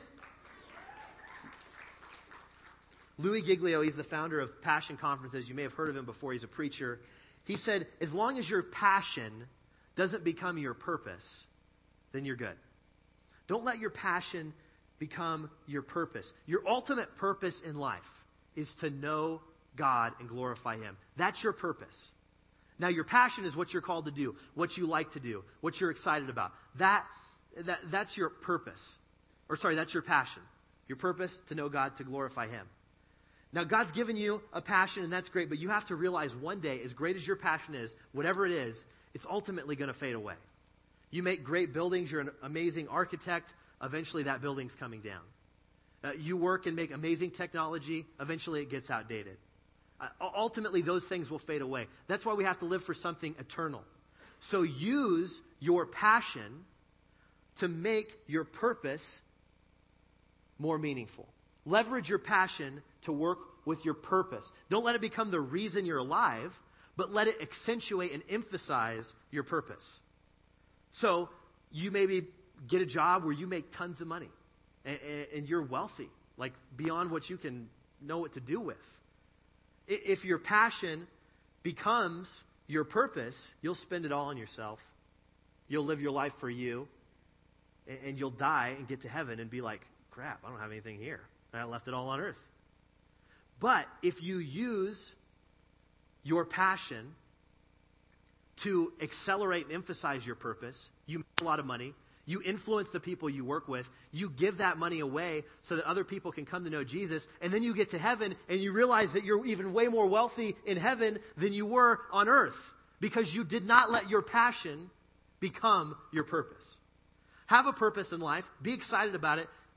Louis Giglio, he's the founder of Passion Conferences. You may have heard of him before. He's a preacher. He said, as long as your passion doesn't become your purpose, then you're good. Don't let your passion become your purpose. Your ultimate purpose in life is to know God and glorify Him. That's your purpose. Now, your passion is what you're called to do, what you like to do, what you're excited about. That's your purpose. That's your passion. Your purpose, to know God, to glorify Him. Now, God's given you a passion, and that's great, but you have to realize one day, as great as your passion is, whatever it is, it's ultimately going to fade away. You make great buildings, you're an amazing architect, eventually that building's coming down. You work and make amazing technology, eventually it gets outdated. Ultimately, those things will fade away. That's why we have to live for something eternal. So use your passion to make your purpose more meaningful. Leverage your passion to work with your purpose. Don't let it become the reason you're alive, but let it accentuate and emphasize your purpose. So you maybe get a job where you make tons of money and you're wealthy, beyond what you can know what to do with. If your passion becomes your purpose, you'll spend it all on yourself. You'll live your life for you, and you'll die and get to heaven and be like, crap, I don't have anything here. I left it all on earth. But if you use your passion to accelerate and emphasize your purpose, you make a lot of money, you influence the people you work with, you give that money away so that other people can come to know Jesus, and then you get to heaven and you realize that you're even way more wealthy in heaven than you were on earth because you did not let your passion become your purpose. Have a purpose in life. Be excited about it.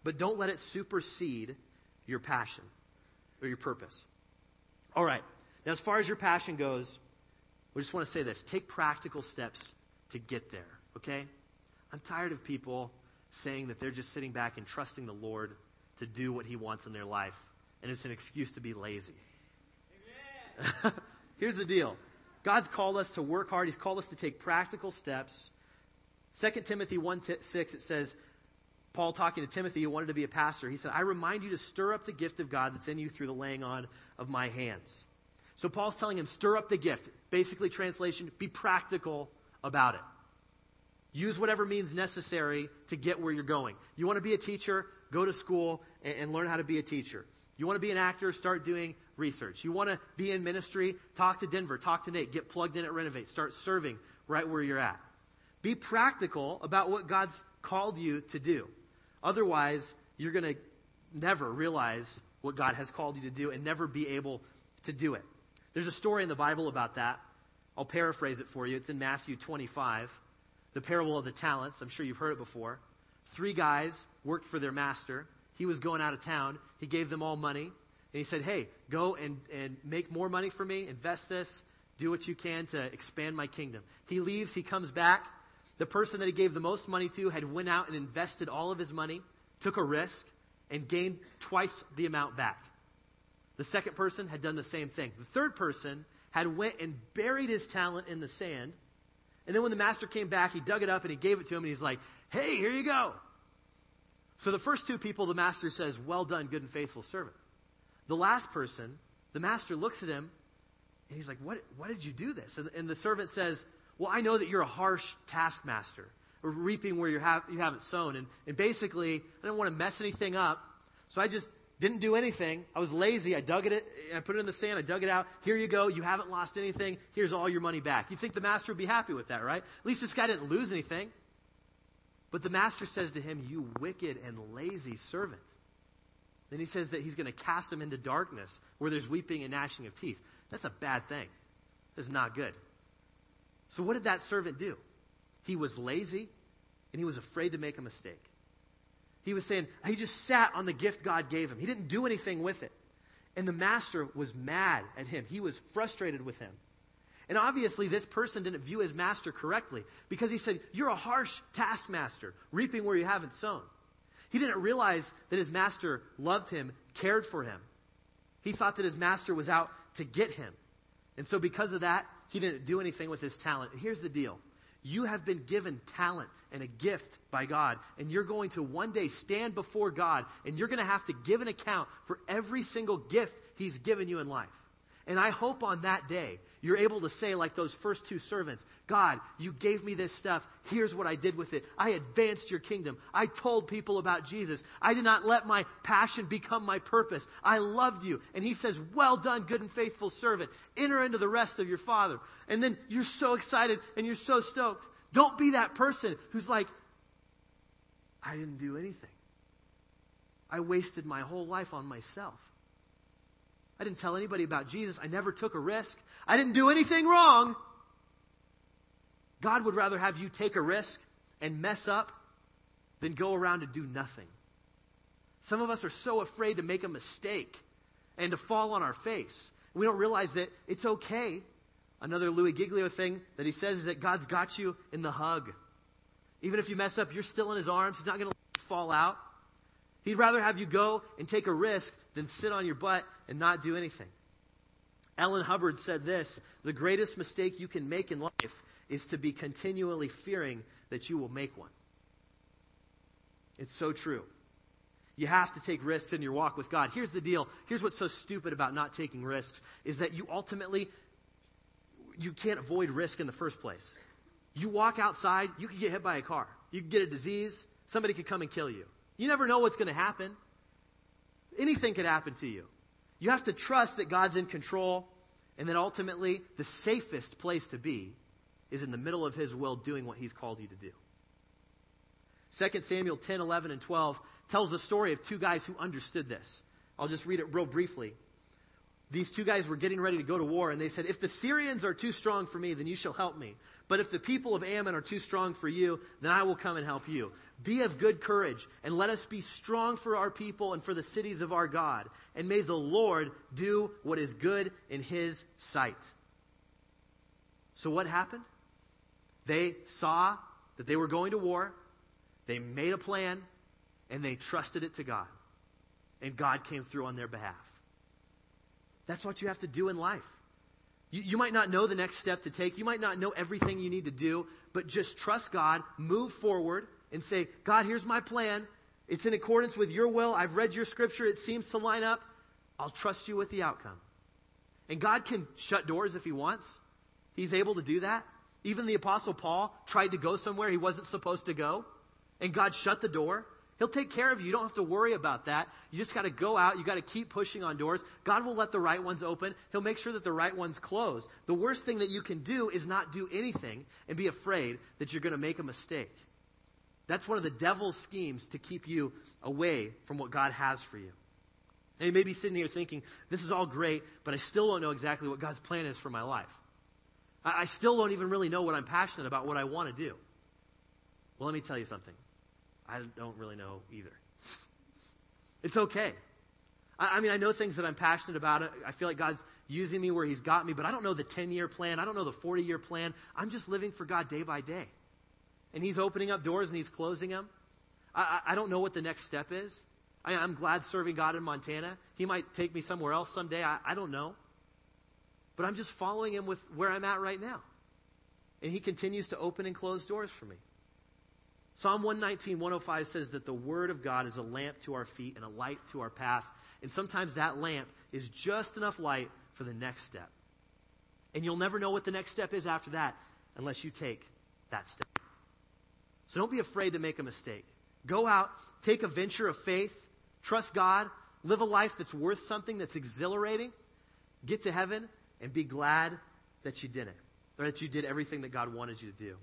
but don't let it supersede your passion or your purpose. All right. Now, as far as your passion goes, we just want to say this. Take practical steps to get there, okay? I'm tired of people saying that they're just sitting back and trusting the Lord to do what he wants in their life, and it's an excuse to be lazy. Amen. Here's the deal. God's called us to work hard. He's called us to take practical steps. 2 Timothy 1:6, it says, Paul talking to Timothy, who wanted to be a pastor, he said, I remind you to stir up the gift of God that's in you through the laying on of my hands. So Paul's telling him, stir up the gift. Basically, translation, be practical about it. Use whatever means necessary to get where you're going. You want to be a teacher, go to school and learn how to be a teacher. You want to be an actor, start doing research. You want to be in ministry, talk to Denver, talk to Nate, get plugged in at Renovate, start serving right where you're at. Be practical about what God's called you to do. Otherwise, you're going to never realize what God has called you to do and never be able to do it. There's a story in the Bible about that. I'll paraphrase it for you. It's in Matthew 25, the parable of the talents. I'm sure you've heard it before. 3 guys worked for their master. He was going out of town. He gave them all money. And he said, hey, go and make more money for me. Invest this. Do what you can to expand my kingdom. He leaves. He comes back. The person that he gave the most money to had went out and invested all of his money, took a risk, and gained twice the amount back. The second person had done the same thing. The third person had went and buried his talent in the sand. And then when the master came back, he dug it up and he gave it to him. And he's like, hey, here you go. So the first 2 people, the master says, well done, good and faithful servant. The last person, the master looks at him and he's like, why did you do this? And the servant says, well, I know that you're a harsh taskmaster, or reaping where you haven't sown. And basically, I didn't want to mess anything up. So I just didn't do anything. I was lazy. I dug it. I put it in the sand. I dug it out. Here you go. You haven't lost anything. Here's all your money back. You think the master would be happy with that, right? At least this guy didn't lose anything. But the master says to him, you wicked and lazy servant. Then he says that he's going to cast him into darkness where there's weeping and gnashing of teeth. That's a bad thing. That's not good. So what did that servant do? He was lazy and he was afraid to make a mistake. He was saying, he just sat on the gift God gave him. He didn't do anything with it. And the master was mad at him. He was frustrated with him. And obviously this person didn't view his master correctly because he said, you're a harsh taskmaster, reaping where you haven't sown. He didn't realize that his master loved him, cared for him. He thought that his master was out to get him. And so because of that, he didn't do anything with his talent. And here's the deal. You have been given talent and a gift by God, and you're going to one day stand before God, and you're going to have to give an account for every single gift he's given you in life. And I hope on that day, you're able to say like those first 2 servants, God, you gave me this stuff. Here's what I did with it. I advanced your kingdom. I told people about Jesus. I did not let my passion become my purpose. I loved you. And he says, well done, good and faithful servant. Enter into the rest of your Father. And then you're so excited and you're so stoked. Don't be that person who's like, I didn't do anything. I wasted my whole life on myself. I didn't tell anybody about Jesus. I never took a risk. I didn't do anything wrong. God would rather have you take a risk and mess up than go around and do nothing. Some of us are so afraid to make a mistake and to fall on our face. We don't realize that it's okay. Another Louis Giglio thing that he says is that God's got you in the hug. Even if you mess up, you're still in his arms. He's not going to let you fall out. He'd rather have you go and take a risk than sit on your butt and not do anything. Ellen Hubbard said this, the greatest mistake you can make in life is to be continually fearing that you will make one. It's so true. You have to take risks in your walk with God. Here's the deal. Here's what's so stupid about not taking risks is that you can't avoid risk in the first place. You walk outside, you could get hit by a car. You could get a disease. Somebody could come and kill you. You never know what's going to happen. Anything could happen to you. You have to trust that God's in control, and that ultimately the safest place to be is in the middle of his will doing what he's called you to do. 2 Samuel 10, 11, and 12 tells the story of 2 guys who understood this. I'll just read it real briefly. these two guys were getting ready to go to war, and they said, if the Syrians are too strong for me, then you shall help me. But if the people of Ammon are too strong for you, then I will come and help you. Be of good courage, and let us be strong for our people and for the cities of our God. And may the Lord do what is good in his sight. So what happened? They saw that they were going to war. They made a plan, and they trusted it to God. And God came through on their behalf. That's what you have to do in life. You might not know the next step to take. You might not know everything you need to do, but just trust God, move forward, and say, God, here's my plan. It's in accordance with your will. I've read your scripture. It seems to line up. I'll trust you with the outcome. And God can shut doors if he wants. He's able to do that. Even the Apostle Paul tried to go somewhere he wasn't supposed to go, and God shut the door. He'll take care of you. You don't have to worry about that. You just got to go out. You got to keep pushing on doors. God will let the right ones open. He'll make sure that the right ones close. The worst thing that you can do is not do anything and be afraid that you're going to make a mistake. That's one of the devil's schemes to keep you away from what God has for you. And you may be sitting here thinking, this is all great, but I still don't know exactly what God's plan is for my life. I still don't even really know what I'm passionate about, what I want to do. Well, let me tell you something. I don't really know either. It's okay. I mean, I know things that I'm passionate about. I feel like God's using me where he's got me, but I don't know the 10-year plan. I don't know the 40-year plan. I'm just living for God day by day. And he's opening up doors and he's closing them. I don't know what the next step is. I'm glad serving God in Montana. He might take me somewhere else someday. I don't know. But I'm just following him with where I'm at right now. And he continues to open and close doors for me. Psalm 119, 105 says that the word of God is a lamp to our feet and a light to our path. And sometimes that lamp is just enough light for the next step. And you'll never know what the next step is after that unless you take that step. So don't be afraid to make a mistake. Go out, take a venture of faith, trust God, live a life that's worth something, that's exhilarating, get to heaven, and be glad that you did it, or that you did everything that God wanted you to do.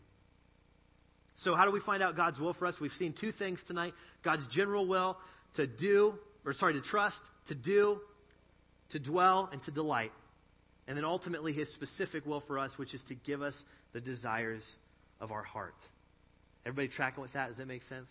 So how do we find out God's will for us? We've seen two things tonight. God's general will to trust, to do, to dwell, and to delight. And then ultimately his specific will for us, which is to give us the desires of our heart. Everybody tracking with that? Does that make sense?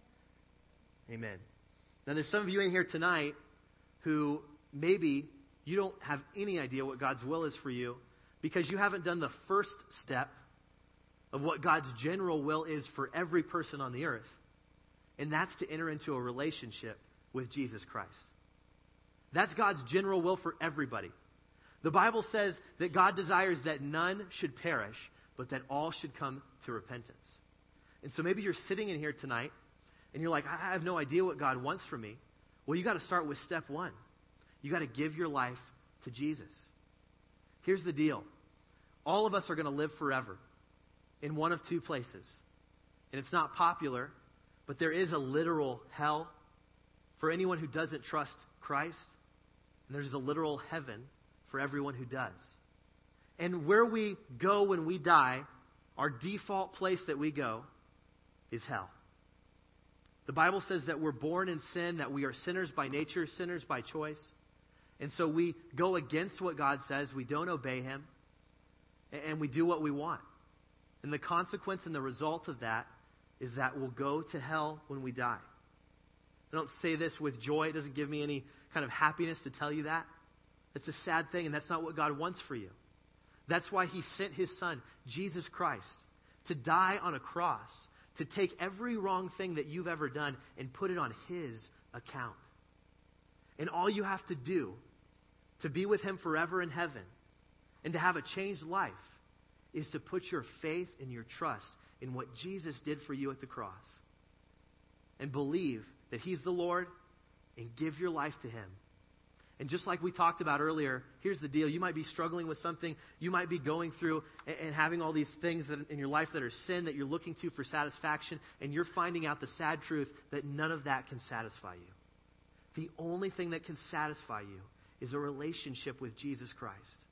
Amen. Now there's some of you in here tonight who maybe you don't have any idea what God's will is for you because you haven't done the first step of what God's general will is for every person on the earth. And that's to enter into a relationship with Jesus Christ. That's God's general will for everybody. The Bible says that God desires that none should perish, but that all should come to repentance. And so maybe you're sitting in here tonight, and you're like, I have no idea what God wants from me. Well, you got to start with step one. You got to give your life to Jesus. Here's the deal. All of us are going to live forever in one of two places. And it's not popular, but there is a literal hell for anyone who doesn't trust Christ. And there's a literal heaven for everyone who does. And where we go when we die, our default place that we go is hell. The Bible says that we're born in sin, that we are sinners by nature, sinners by choice. And so we go against what God says. We don't obey him. And we do what we want. And the consequence and the result of that is that we'll go to hell when we die. I don't say this with joy. It doesn't give me any kind of happiness to tell you that. It's a sad thing, and that's not what God wants for you. That's why he sent his son, Jesus Christ, to die on a cross, to take every wrong thing that you've ever done and put it on his account. And all you have to do to be with him forever in heaven and to have a changed life is to put your faith and your trust in what Jesus did for you at the cross. And believe that he's the Lord and give your life to him. And just like we talked about earlier, here's the deal. You might be struggling with something. You might be going through and having all these things that in your life that are sin that you're looking to for satisfaction. And you're finding out the sad truth that none of that can satisfy you. The only thing that can satisfy you is a relationship with Jesus Christ.